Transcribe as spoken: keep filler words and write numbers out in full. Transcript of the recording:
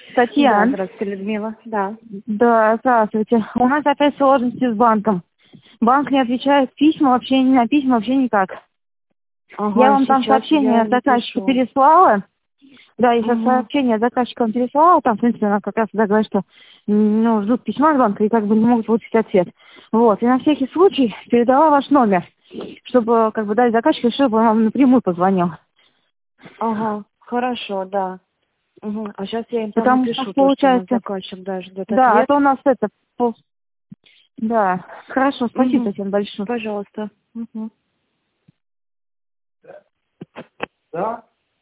Да, Татьяна. здравствуйте, Людмила. Да. Да, здравствуйте. У нас опять сложности с банком. Банк не отвечает письма, вообще не на письма, вообще никак. Ага, Я вам там сейчас сообщение я от заказчика напишу. переслала. Да, я сейчас Угу. сообщение от заказчика вам переслала. Там, в принципе, она как раз тогда говорит, что м, ну, ждут письма от банка и как бы не могут получить ответ. Вот. И на всякий случай передала ваш номер, чтобы как бы дать заказчику, чтобы он вам напрямую позвонил. Ага, хорошо, да. Угу. А сейчас я им там Потому что напишу то, что у нас получается... заказчик, да, ждет Да, а ответ. то у нас это... пол- Да, хорошо, спасибо, Угу. Татьяна, большое. Пожалуйста. Угу. Да?